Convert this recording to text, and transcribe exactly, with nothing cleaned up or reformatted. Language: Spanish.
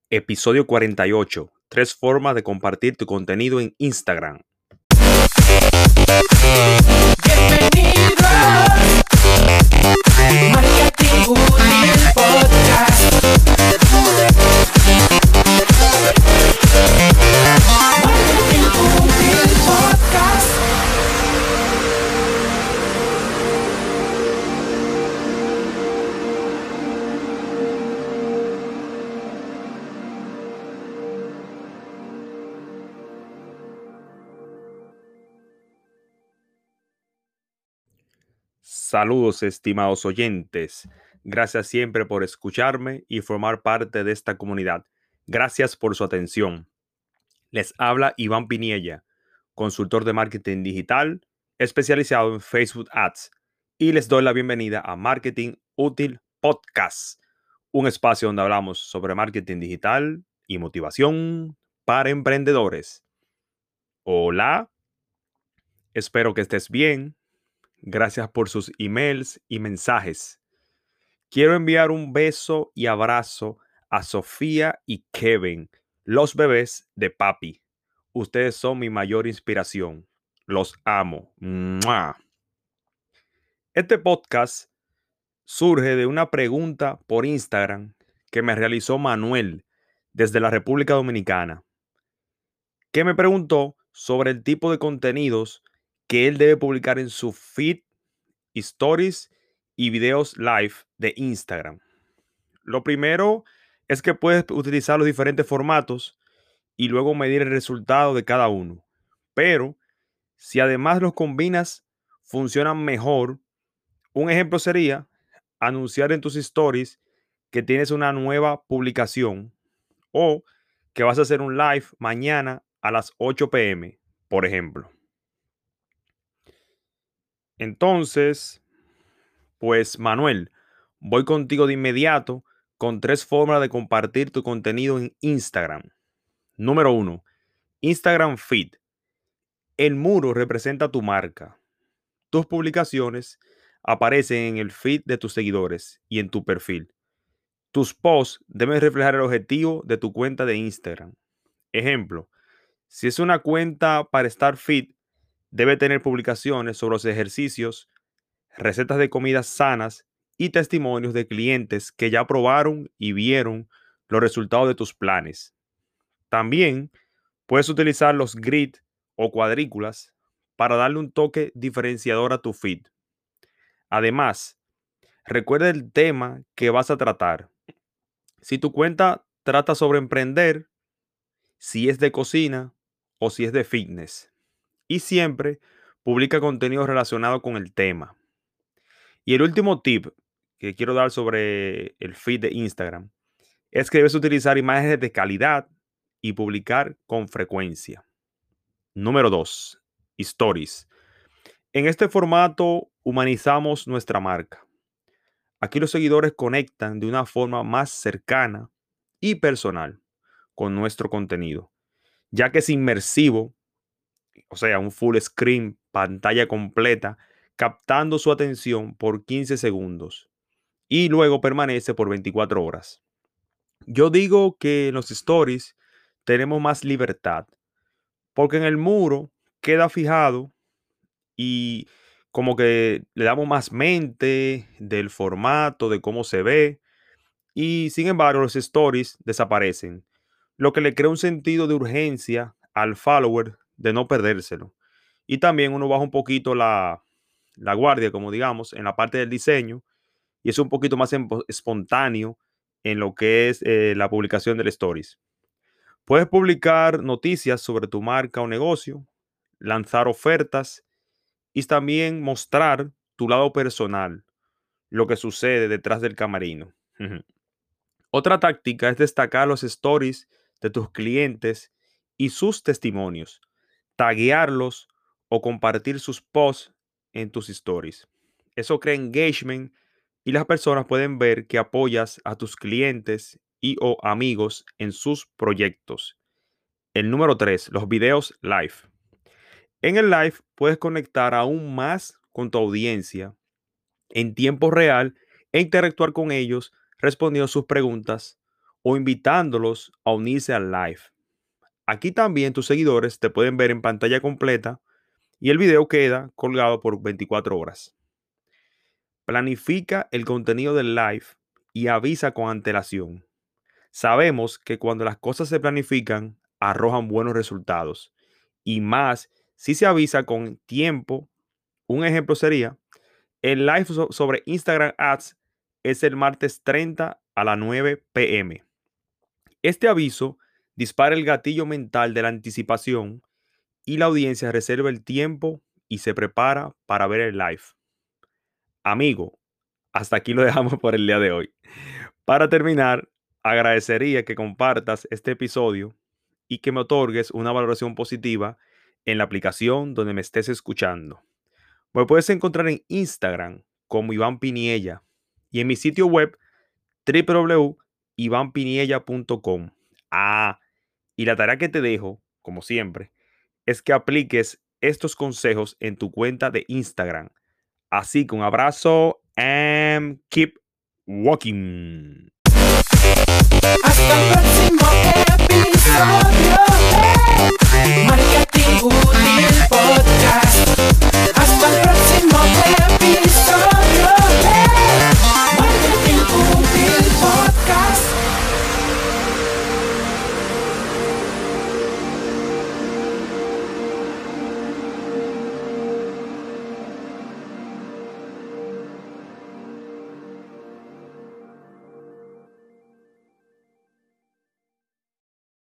Episodio cuarenta y ocho. Tres formas de compartir tu contenido en Instagram. Bienvenidos Marketing Útil Podcast. Marketing Útil Podcast. Saludos, estimados oyentes. Gracias siempre por escucharme y formar parte de esta comunidad. Gracias por su atención. Les habla Iván Piniella, consultor de marketing digital especializado en Facebook Ads, y les doy la bienvenida a Marketing Útil Podcast, un espacio donde hablamos sobre marketing digital y motivación para emprendedores. Hola, espero que estés bien. Gracias por sus emails y mensajes. Quiero enviar un beso y abrazo a Sofía y Kevin, los bebés de papi. Ustedes son mi mayor inspiración. Los amo. ¡Mua! Este podcast surge de una pregunta por Instagram que me realizó Manuel desde la República Dominicana, que me preguntó sobre el tipo de contenidos que él debe publicar en su feed, stories y videos live de Instagram. Lo primero es que puedes utilizar los diferentes formatos y luego medir el resultado de cada uno. Pero si además los combinas, funcionan mejor. Un ejemplo sería anunciar en tus stories que tienes una nueva publicación o que vas a hacer un live mañana a las ocho p m, por ejemplo. Entonces, pues Manuel, voy contigo de inmediato con tres formas de compartir tu contenido en Instagram. Número uno, Instagram Feed. El muro representa tu marca. Tus publicaciones aparecen en el feed de tus seguidores y en tu perfil. Tus posts deben reflejar el objetivo de tu cuenta de Instagram. Ejemplo, si es una cuenta para estar fit, debe tener publicaciones sobre los ejercicios, recetas de comidas sanas y testimonios de clientes que ya probaron y vieron los resultados de tus planes. También puedes utilizar los grid o cuadrículas para darle un toque diferenciador a tu feed. Además, recuerda el tema que vas a tratar. Si tu cuenta trata sobre emprender, si es de cocina o si es de fitness. Y siempre publica contenido relacionado con el tema. Y el último tip que quiero dar sobre el feed de Instagram es que debes utilizar imágenes de calidad y publicar con frecuencia. Número dos, Stories. En este formato humanizamos nuestra marca. Aquí los seguidores conectan de una forma más cercana y personal con nuestro contenido, ya que es inmersivo, o sea, un full screen, pantalla completa, captando su atención por quince segundos y luego permanece por veinticuatro horas. Yo digo que en los stories tenemos más libertad, porque en el muro queda fijado y como que le damos más mente del formato, de cómo se ve, y sin embargo los stories desaparecen, lo que le crea un sentido de urgencia al follower de no perdérselo. Y también uno baja un poquito la, la guardia, como digamos, en la parte del diseño, y es un poquito más empo- espontáneo en lo que es eh, la publicación del stories. Puedes publicar noticias sobre tu marca o negocio, lanzar ofertas y también mostrar tu lado personal, lo que sucede detrás del camarino. Otra táctica es destacar los stories de tus clientes y sus testimonios, taguearlos o compartir sus posts en tus stories. Eso crea engagement y las personas pueden ver que apoyas a tus clientes y o amigos en sus proyectos. El número tres, los videos live. En el live puedes conectar aún más con tu audiencia en tiempo real e interactuar con ellos respondiendo sus preguntas o invitándolos a unirse al live. Aquí también tus seguidores te pueden ver en pantalla completa y el video queda colgado por veinticuatro horas. Planifica el contenido del live y avisa con antelación. Sabemos que cuando las cosas se planifican, arrojan buenos resultados. Y más si se avisa con tiempo. Un ejemplo sería, el live so- sobre Instagram Ads es el martes treinta a las nueve p m. Este aviso dispara el gatillo mental de la anticipación y la audiencia reserva el tiempo y se prepara para ver el live. Amigo, hasta aquí lo dejamos por el día de hoy. Para terminar, agradecería que compartas este episodio y que me otorgues una valoración positiva en la aplicación donde me estés escuchando. Me puedes encontrar en Instagram como Iván Piniella y en mi sitio web w w w punto iván piniella punto com. Ah, y la tarea que te dejo, como siempre, es que apliques estos consejos en tu cuenta de Instagram. Así que un abrazo and keep walking. Hasta el próximo episodio de Marketing Útil Podcast. Hasta el